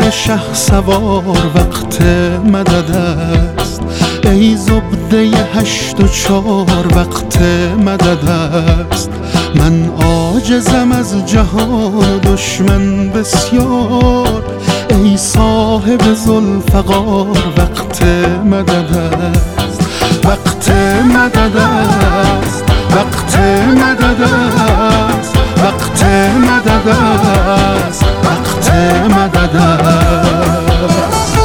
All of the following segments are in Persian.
شهسوار وقت مدد است، ای زبده 8 و 4 وقت مدد است. من عاجزم از جهان و دشمن بسیار، ای صاحب ذوالفقار وقت مدد است. وقت مدد است، وقت مدد است، وقت مدد است، وقت مدد است.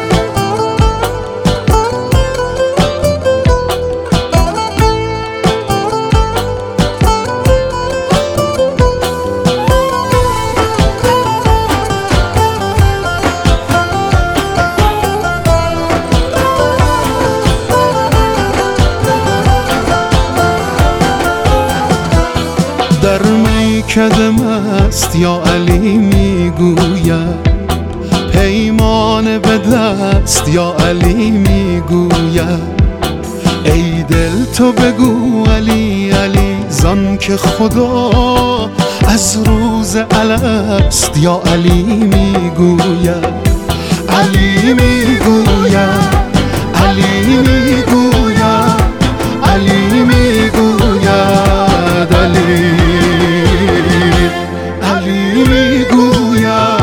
در میکده مست یا علی میگوید، پیمان به دست یا علی میگوید. ای دل تو بگو علی علی زان که خدا از روز الست یا علی میگوید. علی میگوید، علی میگوید، علی میگوید، علی علی میگوید.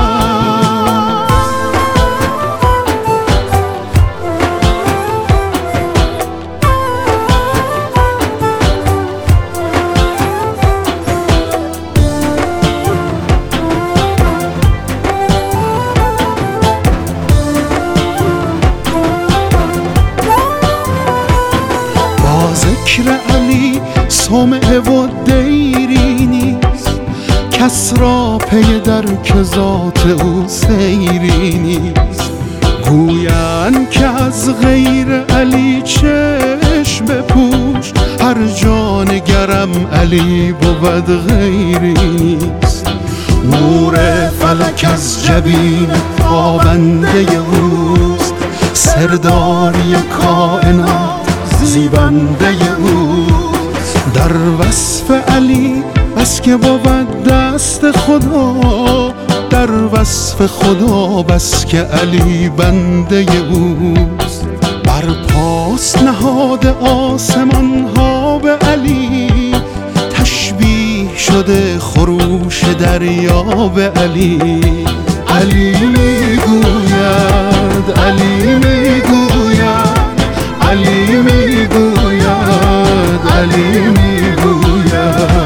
با ذکر علی صومعه و دیری نیست، کس را پی در که ذات او سیری نیست. گویند که از غیر علی چشم بپوش، هر جا نگرم علی بود غیری نیست. نور فلک از جبین تابنده اوست، سرداری کائنات زیبنده اوست. در وصف علی بس که بود دست خدا، در وصف خدا بس که علی بنده اوست. بر پاس نهاد آسمان ها به علی، تشبیه شده خروش دریا به علی. علی میگوید، علی میگوید، علی میگوید، علی میگوید.